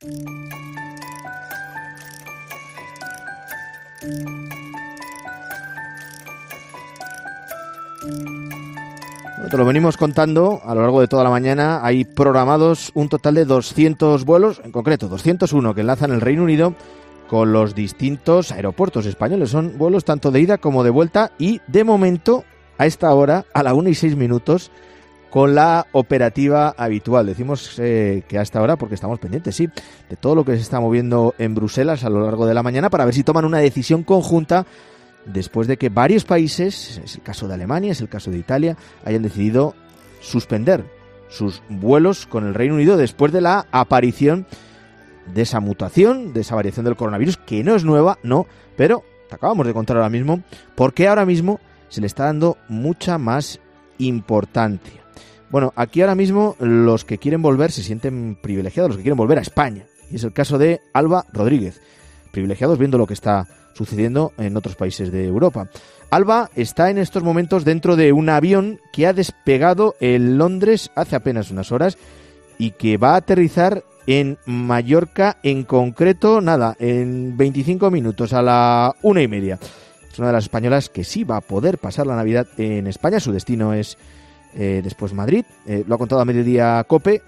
Te lo venimos contando a lo largo de toda la mañana. Hay programados un total de 200 vuelos, en concreto 201 que enlazan el Reino Unido con los distintos aeropuertos españoles. Son vuelos tanto de ida como de vuelta y de momento a esta hora, a la 1:06, con la operativa habitual. Decimos que a esta hora porque estamos pendientes, sí, de todo lo que se está moviendo en Bruselas a lo largo de la mañana para ver si toman una decisión conjunta después de que varios países, es el caso de Alemania, es el caso de Italia, hayan decidido suspender sus vuelos con el Reino Unido después de la aparición de esa mutación, de esa variación del coronavirus, que no es nueva, no, pero te acabamos de contar ahora mismo, porque ahora mismo se le está dando mucha más importancia. Bueno, aquí ahora mismo los que quieren volver se sienten privilegiados, los que quieren volver a España, y es el caso de Alba Rodríguez, privilegiados viendo lo que está sucediendo en otros países de Europa. Alba está en estos momentos dentro de un avión que ha despegado en Londres hace apenas unas horas y que va a aterrizar en Mallorca, en concreto, en 25 minutos, a la 1:30. Es una de las españolas que sí va a poder pasar la Navidad en España. Su destino es después Madrid. Lo ha contado a Mediodía COPE.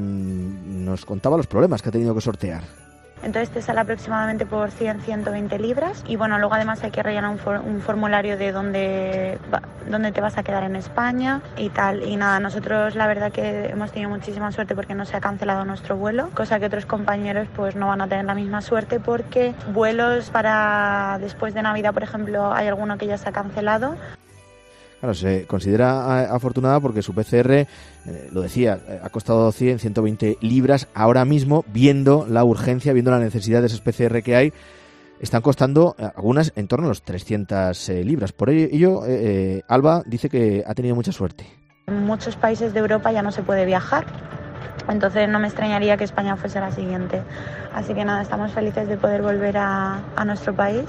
Nos contaba los problemas que ha tenido que sortear. Entonces te sale aproximadamente por 100-120 libras y bueno, luego además hay que rellenar un formulario de dónde te vas a quedar en España y tal. Y nada, nosotros la verdad que hemos tenido muchísima suerte porque no se ha cancelado nuestro vuelo, cosa que otros compañeros pues no van a tener la misma suerte porque vuelos para después de Navidad, por ejemplo, hay alguno que ya se ha cancelado. Claro, se considera afortunada porque su PCR, lo decía, ha costado 100-120 libras. Ahora mismo, viendo la urgencia, viendo la necesidad de esas PCR que hay, están costando algunas en torno a los 300 libras. Por ello, Alba dice que ha tenido mucha suerte. En muchos países de Europa ya no se puede viajar, entonces no me extrañaría que España fuese la siguiente. Así que nada, estamos felices de poder volver a nuestro país.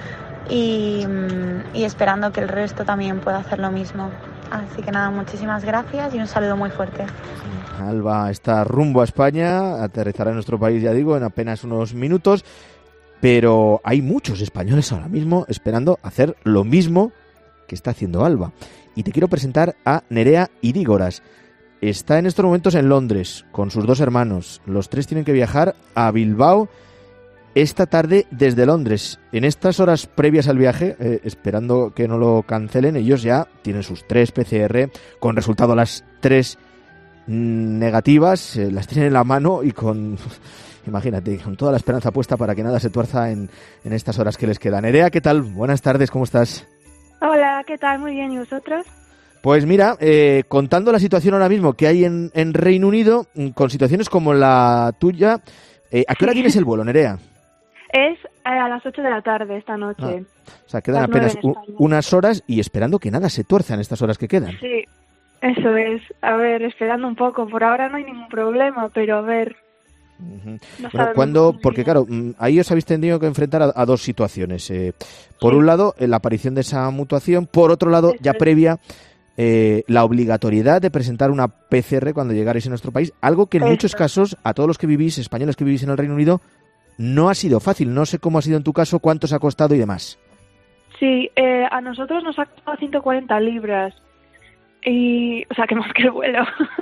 Y esperando que el resto también pueda hacer lo mismo. Así que nada, muchísimas gracias y un saludo muy fuerte. Alba está rumbo a España, aterrizará en nuestro país, ya digo, en apenas unos minutos, pero hay muchos españoles ahora mismo esperando hacer lo mismo que está haciendo Alba. Y te quiero presentar a Nerea Irígoras. Está en estos momentos en Londres con sus dos hermanos. Los tres tienen que viajar a Bilbao esta tarde desde Londres. En estas horas previas al viaje, esperando que no lo cancelen, ellos ya tienen sus 3 PCR con resultado las 3 negativas, las tienen en la mano y imagínate, con toda la esperanza puesta para que nada se tuerza en estas horas que les quedan. Nerea, ¿qué tal? Buenas tardes, ¿cómo estás? Hola, ¿qué tal? Muy bien, ¿y vosotros? Pues mira, contando la situación ahora mismo que hay en Reino Unido, con situaciones como la tuya, ¿a qué hora tienes el vuelo, Nerea? Es a las 8 de la tarde esta noche. O sea, quedan apenas unas horas y esperando que nada se tuerza en estas horas que quedan. Sí, eso es. A ver, esperando un poco. Por ahora no hay ningún problema, pero a ver. No bueno, porque claro, ahí os habéis tenido que enfrentar a dos situaciones. Por un lado, la aparición de esa mutación. Por otro lado, ya previa, la obligatoriedad de presentar una PCR cuando llegarais a nuestro país. Algo que en muchos casos, a todos los que vivís, españoles que vivís en el Reino Unido, no ha sido fácil. No sé cómo ha sido en tu caso, cuánto os ha costado y demás. Sí, a nosotros nos ha costado 140 libras. O sea, que más que el vuelo.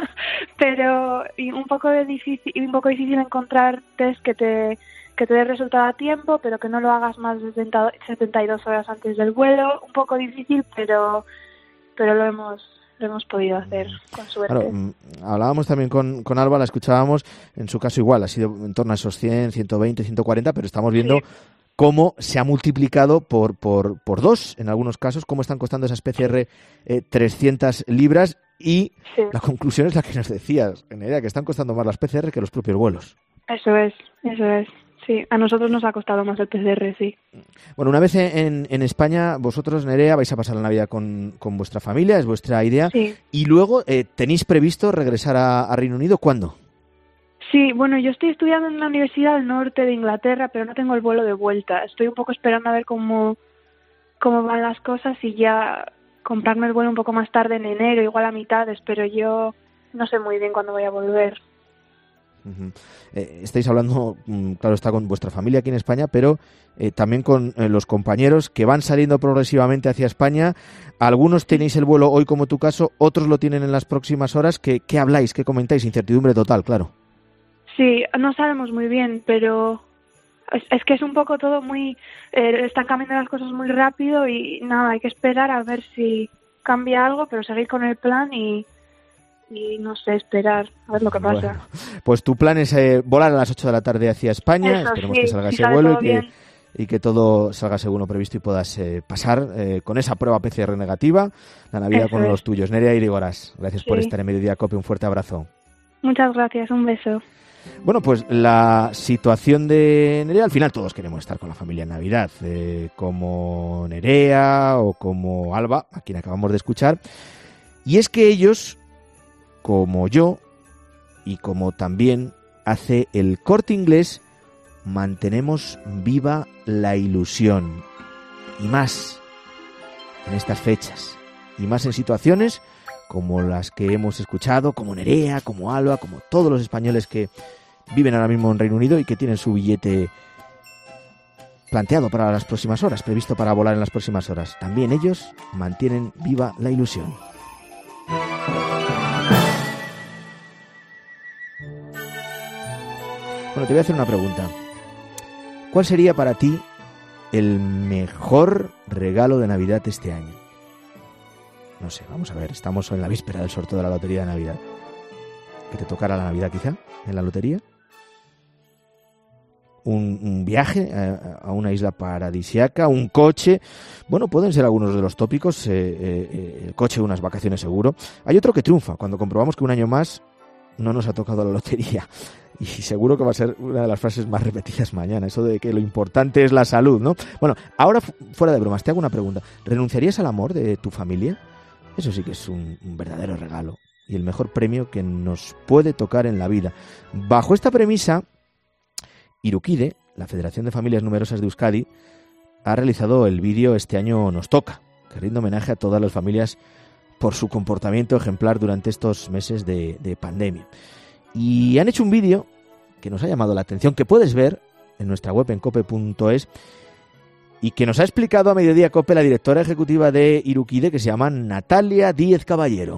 Pero un poco difícil encontrar test que te dé resultado a tiempo, pero que no lo hagas más de 72 horas antes del vuelo. Un poco difícil, pero lo hemos podido hacer con suerte. Claro, hablábamos también con Alba, la escuchábamos, en su caso igual, ha sido en torno a esos 100, 120, 140, pero estamos viendo cómo se ha multiplicado por 2 en algunos casos, cómo están costando esas PCR 300 libras y la conclusión es la que nos decías, Nerea, que están costando más las PCR que los propios vuelos. Eso es. Sí, a nosotros nos ha costado más el PCR, sí. Bueno, una vez en España, vosotros, Nerea, vais a pasar la Navidad con vuestra familia, es vuestra idea. Sí. Y luego, ¿tenéis previsto regresar a Reino Unido? ¿Cuándo? Sí, bueno, yo estoy estudiando en la Universidad del Norte de Inglaterra, pero no tengo el vuelo de vuelta. Estoy un poco esperando a ver cómo van las cosas y ya comprarme el vuelo un poco más tarde en enero, igual a mitades, pero yo no sé muy bien cuándo voy a volver. Uh-huh. Estáis hablando, claro, está con vuestra familia aquí en España, pero también con los compañeros que van saliendo progresivamente hacia España. Algunos tenéis el vuelo hoy, como tu caso, otros lo tienen en las próximas horas. ¿Qué habláis? ¿Qué comentáis? Incertidumbre total, claro. Sí, no sabemos muy bien, pero es que es un poco todo muy... están cambiando las cosas muy rápido y nada, hay que esperar a ver si cambia algo, pero seguir con el plan y no sé, esperar a ver lo que pasa. Bueno, pues tu plan es volar a las 8 de la tarde hacia España. Eso, esperemos sí, que salga si ese sale vuelo todo y que todo salga según lo previsto y puedas pasar con esa prueba PCR negativa la Navidad con los tuyos. Nerea Irigoras, gracias por estar en Mediodía Cope, un fuerte abrazo. Muchas gracias, un beso. Bueno, pues la situación de Nerea, al final todos queremos estar con la familia en Navidad, como Nerea o como Alba, a quien acabamos de escuchar, y es que ellos, como yo, y como también hace el Corte Inglés, mantenemos viva la ilusión, y más en estas fechas, y más en situaciones como las que hemos escuchado, como Nerea, como Alba, como todos los españoles que viven ahora mismo en Reino Unido y que tienen su billete planteado para las próximas horas, previsto para volar en las próximas horas. También ellos mantienen viva la ilusión. Bueno, te voy a hacer una pregunta. ¿Cuál sería para ti el mejor regalo de Navidad este año? No sé, vamos a ver, estamos en la víspera del sorteo de la lotería de Navidad. ¿Que te tocara la Navidad quizá en la lotería? ¿Un viaje a una isla paradisiaca? ¿Un coche? Bueno, pueden ser algunos de los tópicos. El coche, unas vacaciones seguro. Hay otro que triunfa cuando comprobamos que un año más no nos ha tocado la lotería. Y seguro que va a ser una de las frases más repetidas mañana, eso de que lo importante es la salud, ¿no? Bueno, ahora fuera de bromas, te hago una pregunta. ¿Renunciarías al amor de tu familia? Eso sí que es un verdadero regalo y el mejor premio que nos puede tocar en la vida. Bajo esta premisa, Irukide, la Federación de Familias Numerosas de Euskadi, ha realizado el vídeo Este año nos toca, que rinde homenaje a todas las familias por su comportamiento ejemplar durante estos meses de pandemia. Y han hecho un vídeo que nos ha llamado la atención, que puedes ver en nuestra web en cope.es y que nos ha explicado a Mediodía Cope la directora ejecutiva de Irukide, que se llama Natalia Díez Caballero.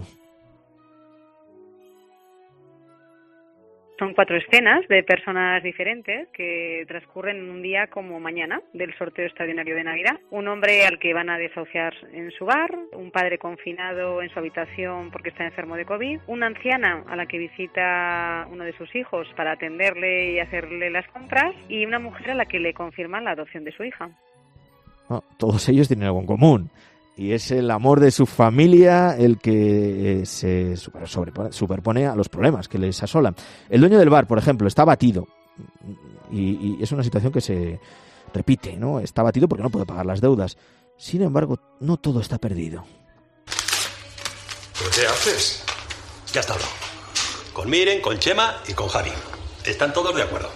Son 4 escenas de personas diferentes que transcurren en un día como mañana del sorteo extraordinario de Navidad. Un hombre al que van a desahuciar en su bar, un padre confinado en su habitación porque está enfermo de COVID, una anciana a la que visita uno de sus hijos para atenderle y hacerle las compras y una mujer a la que le confirman la adopción de su hija. Oh, todos ellos tienen algo en común. Y es el amor de su familia el que se superpone a los problemas que les asolan. El dueño del bar, por ejemplo, está abatido. Y es una situación que se repite, ¿no? Está abatido porque no puede pagar las deudas. Sin embargo, no todo está perdido. ¿Pero qué haces? Ya está hablado. Con Miren, con Chema y con Javi. Están todos de acuerdo.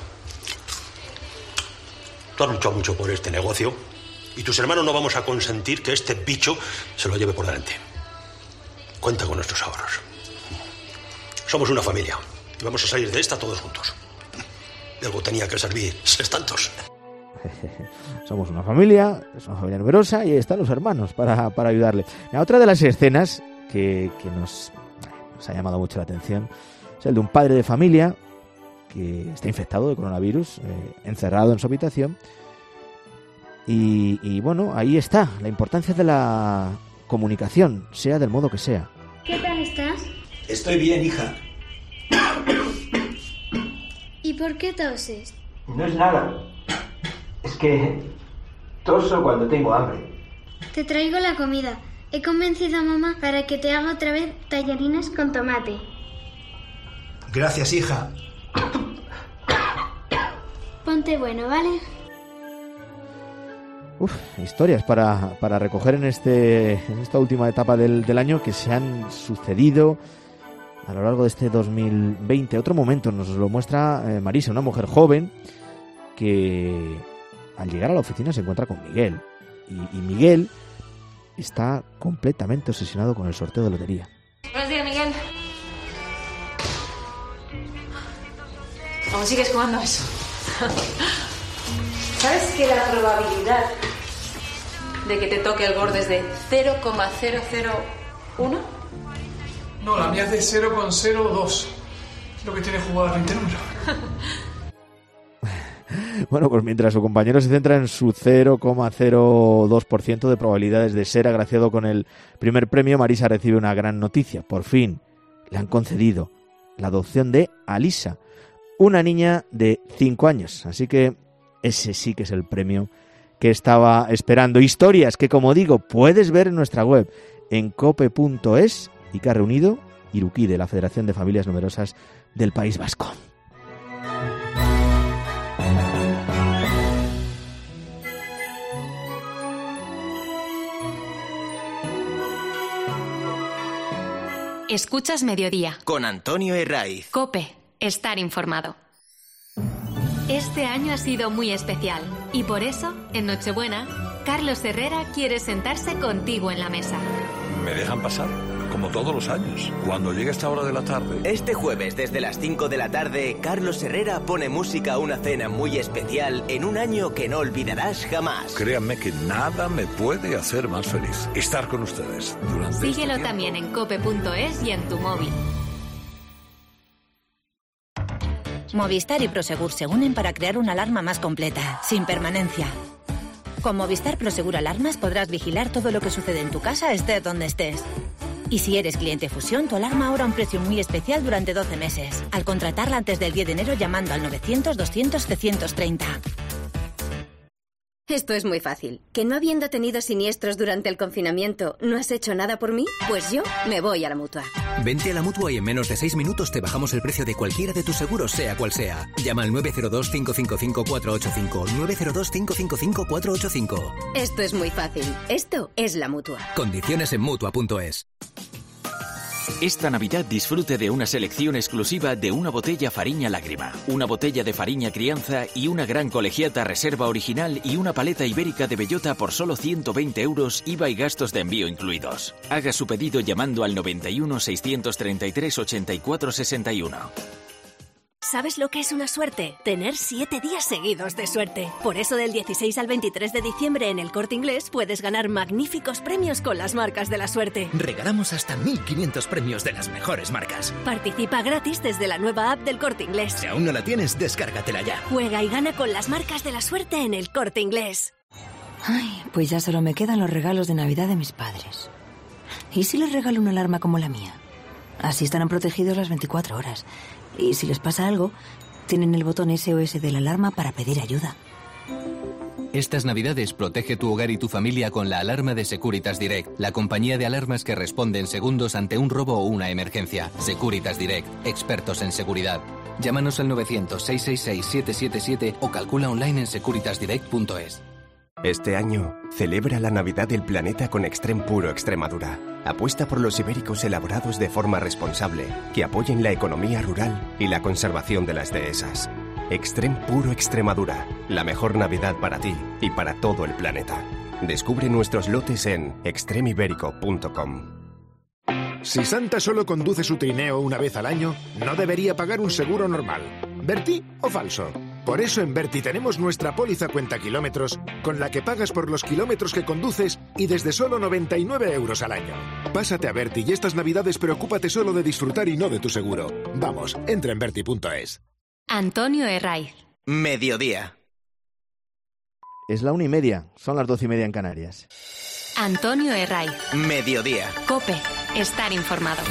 Tú has luchado mucho por este negocio. Y tus hermanos no vamos a consentir que este bicho se lo lleve por delante. Cuenta con nuestros ahorros. Somos una familia y vamos a salir de esta todos juntos. Algo tenía que servir, sois tantos. Somos una familia, es una familia numerosa y ahí están los hermanos para ayudarle. Otra de las escenas que nos ha llamado mucho la atención es el de un padre de familia que está infectado de coronavirus, encerrado en su habitación. Y bueno, ahí está, la importancia de la comunicación, sea del modo que sea. ¿Qué tal estás? Estoy bien, hija. ¿Y por qué toses? No es nada. Es que toso cuando tengo hambre. Te traigo la comida. He convencido a mamá para que te haga otra vez tallarines con tomate. Gracias, hija. Ponte bueno, ¿vale? Historias para recoger en esta última etapa del año que se han sucedido a lo largo de este 2020. Otro momento nos lo muestra Marisa, una mujer joven que al llegar a la oficina se encuentra con Miguel. Y Miguel está completamente obsesionado con el sorteo de lotería. Buenos días, Miguel. ¿Aún sigues jugando a eso? ¿Sabes que la probabilidad de que te toque el borde es de 0,001? No, la mía es de 0,02. Lo que tiene jugar 20 números. Bueno, pues mientras su compañero se centra en su 0,02% de probabilidades de ser agraciado con el primer premio, Marisa recibe una gran noticia. Por fin le han concedido la adopción de Alisa, una niña de 5 años. Así que ese sí que es el premio que estaba esperando. Historias que, como digo, puedes ver en nuestra web, en cope.es, y que ha reunido Irukide, la Federación de Familias Numerosas del País Vasco. Escuchas Mediodía. Con Antonio Herraiz. COPE. Estar informado. Este año ha sido muy especial y por eso, en Nochebuena, Carlos Herrera quiere sentarse contigo en la mesa. ¿Me dejan pasar? Como todos los años, cuando llegue esta hora de la tarde. Este jueves, desde las 5 de la tarde, Carlos Herrera pone música a una cena muy especial en un año que no olvidarás jamás. Créanme que nada me puede hacer más feliz. Estar con ustedes durante Síguelo también en cope.es y en tu móvil. Movistar y Prosegur se unen para crear una alarma más completa, sin permanencia. Con Movistar Prosegur Alarmas podrás vigilar todo lo que sucede en tu casa, estés donde estés. Y si eres cliente Fusión, tu alarma ahora a un precio muy especial durante 12 meses. Al contratarla antes del 10 de enero llamando al 900-200-330. Esto es muy fácil. ¿Que no habiendo tenido siniestros durante el confinamiento, no has hecho nada por mí? Pues yo me voy a la Mutua. Vente a la Mutua y en menos de 6 minutos te bajamos el precio de cualquiera de tus seguros, sea cual sea. Llama al 902-555-485. 902-555-485. Esto es muy fácil. Esto es la Mutua. Condiciones en Mutua.es. Esta Navidad disfrute de una selección exclusiva de una botella Fariña Lágrima, una botella de Fariña Crianza y una gran colegiata reserva original y una paleta ibérica de bellota por solo 120 €, IVA y gastos de envío incluidos. Haga su pedido llamando al 91 633 84 61. ¿Sabes lo que es una suerte? Tener 7 días seguidos de suerte. Por eso del 16 al 23 de diciembre en El Corte Inglés puedes ganar magníficos premios con las marcas de la suerte. Regalamos hasta 1.500 premios de las mejores marcas. Participa gratis desde la nueva app del Corte Inglés. Si aún no la tienes, descárgatela ya. Juega y gana con las marcas de la suerte en El Corte Inglés. Ay, pues ya solo me quedan los regalos de Navidad de mis padres. ¿Y si les regalo una alarma como la mía? Así estarán protegidos las 24 horas. Y si les pasa algo, tienen el botón SOS de la alarma para pedir ayuda. Estas Navidades protege tu hogar y tu familia con la alarma de Securitas Direct, la compañía de alarmas que responde en segundos ante un robo o una emergencia. Securitas Direct, expertos en seguridad. Llámanos al 900-666-777 o calcula online en securitasdirect.es. Este año, celebra la Navidad del planeta con Extrem Puro Extremadura. Apuesta por los ibéricos elaborados de forma responsable, que apoyen la economía rural y la conservación de las dehesas. Extrem Puro Extremadura, la mejor Navidad para ti y para todo el planeta. Descubre nuestros lotes en extremibérico.com. Si Santa solo conduce su trineo una vez al año, no debería pagar un seguro normal. ¿Berti o falso? Por eso en Berti tenemos nuestra póliza cuenta kilómetros, con la que pagas por los kilómetros que conduces y desde solo 99 € al año. Pásate a Berti y estas Navidades preocúpate solo de disfrutar y no de tu seguro. Vamos, entra en berti.es. Antonio Herraiz. Mediodía. Es la 1:30, son las 12:30 en Canarias. Antonio Herraiz. Mediodía. COPE. Estar informado.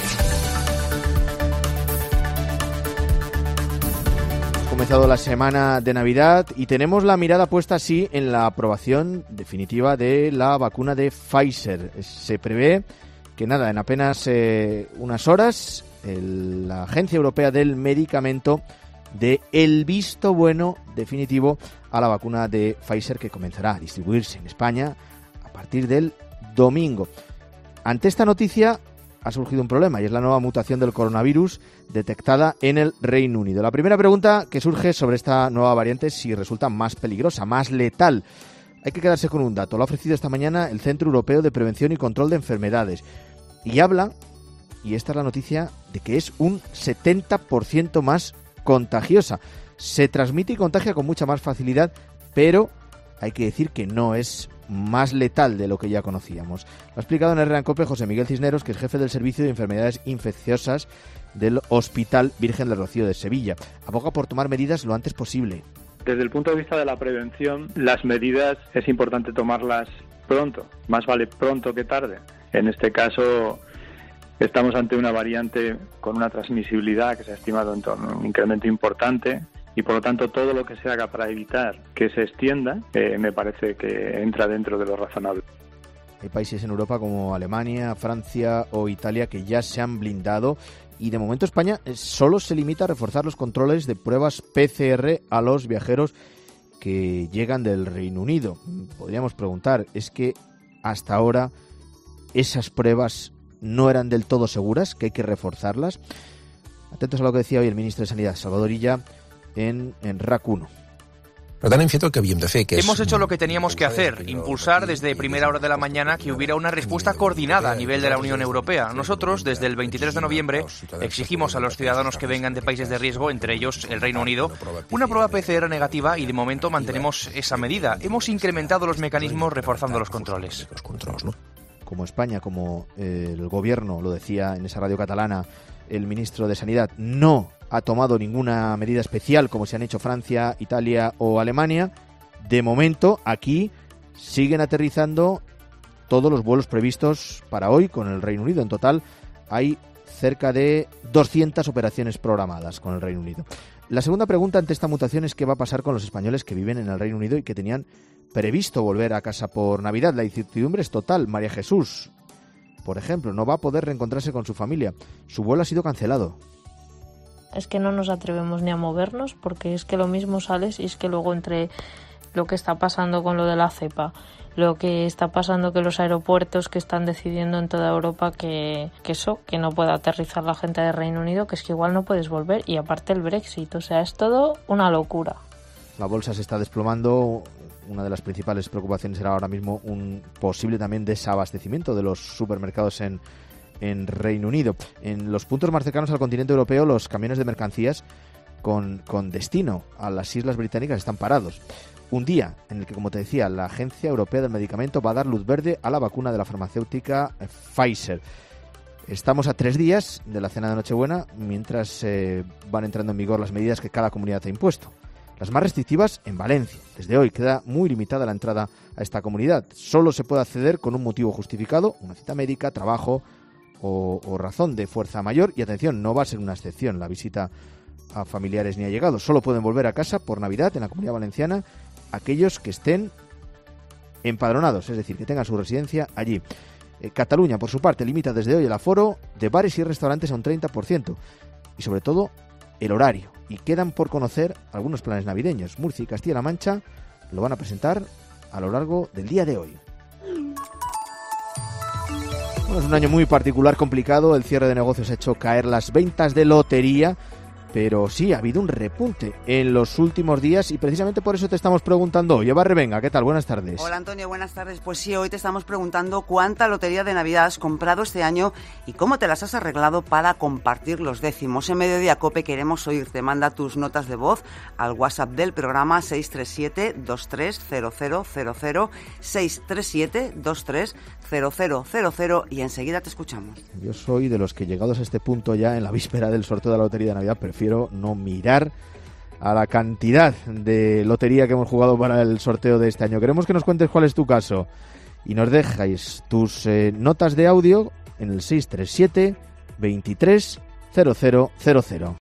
Comenzado la semana de Navidad y tenemos la mirada puesta así en la aprobación definitiva de la vacuna de Pfizer. Se prevé que en apenas unas horas la Agencia Europea del Medicamento dé el visto bueno definitivo a la vacuna de Pfizer, que comenzará a distribuirse en España a partir del domingo. Ante esta noticia ha surgido un problema y es la nueva mutación del coronavirus detectada en el Reino Unido. La primera pregunta que surge sobre esta nueva variante es si resulta más peligrosa, más letal. Hay que quedarse con un dato. Lo ha ofrecido esta mañana el Centro Europeo de Prevención y Control de Enfermedades. Y habla, y esta es la noticia, de que es un 70% más contagiosa. se transmite y contagia con mucha más facilidad, pero hay que decir que no es más letal de lo que ya conocíamos. Lo ha explicado en Herrera en COPE José Miguel Cisneros, que es jefe del Servicio de Enfermedades Infecciosas del Hospital Virgen del Rocío de Sevilla. Aboga por tomar medidas lo antes posible. Desde el punto de vista de la prevención, las medidas es importante tomarlas pronto, más vale pronto que tarde. En este caso estamos ante una variante con una transmisibilidad que se ha estimado en torno a un incremento importante y por lo tanto todo lo que se haga para evitar que se extienda me parece que entra dentro de lo razonable. Hay países en Europa como Alemania, Francia o Italia que ya se han blindado y de momento España solo se limita a reforzar los controles de pruebas PCR a los viajeros que llegan del Reino Unido. Podríamos preguntar, ¿es que hasta ahora esas pruebas no eran del todo seguras, que hay que reforzarlas? Atentos a lo que decía hoy el ministro de Sanidad, Salvador Illa, en RAC 1. Hemos hecho lo que teníamos que hacer, impulsar desde primera hora de la mañana que hubiera una respuesta coordinada a nivel de la Unión Europea. Nosotros, desde el 23 de noviembre, exigimos a los ciudadanos que vengan de países de riesgo, entre ellos el Reino Unido, una prueba PCR negativa y de momento mantenemos esa medida. Hemos incrementado los mecanismos reforzando los controles. Como España, como el gobierno, lo decía en esa radio catalana, el ministro de Sanidad no ha tomado ninguna medida especial como se han hecho Francia, Italia o Alemania. De momento, aquí siguen aterrizando todos los vuelos previstos para hoy con el Reino Unido. En total hay cerca de 200 operaciones programadas con el Reino Unido. La segunda pregunta ante esta mutación es qué va a pasar con los españoles que viven en el Reino Unido y que tenían previsto volver a casa por Navidad. La incertidumbre es total. María Jesús, por ejemplo, no va a poder reencontrarse con su familia. Su vuelo ha sido cancelado. Es que no nos atrevemos ni a movernos porque es que lo mismo sales y es que luego entre lo que está pasando con lo de la cepa, lo que está pasando que los aeropuertos que están decidiendo en toda Europa que no pueda aterrizar la gente de Reino Unido, que es que igual no puedes volver y aparte el Brexit, o sea, es todo una locura. La bolsa se está desplomando. Una de las principales preocupaciones era ahora mismo un posible también desabastecimiento de los supermercados en Reino Unido. En los puntos más cercanos al continente europeo, los camiones de mercancías con destino a las islas británicas están parados. Un día en el que, como te decía, la Agencia Europea del Medicamento va a dar luz verde a la vacuna de la farmacéutica Pfizer. Estamos a 3 días de la cena de Nochebuena, mientras van entrando en vigor las medidas que cada comunidad ha impuesto. Las más restrictivas en Valencia. Desde hoy queda muy limitada la entrada a esta comunidad. Solo se puede acceder con un motivo justificado, una cita médica, trabajo o razón de fuerza mayor. Y atención, no va a ser una excepción la visita a familiares ni allegados. Solo pueden volver a casa por Navidad en la Comunidad Valenciana aquellos que estén empadronados, es decir, que tengan su residencia allí. Cataluña, por su parte, limita desde hoy el aforo de bares y restaurantes a un 30% y sobre todo el horario. Y quedan por conocer algunos planes navideños. Murcia y Castilla-La Mancha lo van a presentar a lo largo del día de hoy. Bueno, es un año muy particular, complicado. El cierre de negocios ha hecho caer las ventas de lotería, pero sí, ha habido un repunte en los últimos días y precisamente por eso te estamos preguntando hoy. Eva Revenga, ¿qué tal? Buenas tardes. Hola Antonio, buenas tardes. Pues sí, hoy te estamos preguntando cuánta lotería de Navidad has comprado este año y cómo te las has arreglado para compartir los décimos. En Mediodía Cope queremos oírte. Manda tus notas de voz al WhatsApp del programa 637-230000, 637-230000 y enseguida te escuchamos. Yo soy de los que, llegados a este punto ya en la víspera del sorteo de la lotería de Navidad, prefiero no mirar a la cantidad de lotería que hemos jugado para el sorteo de este año. Queremos que nos cuentes cuál es tu caso y nos dejáis tus notas de audio en el 637 230000.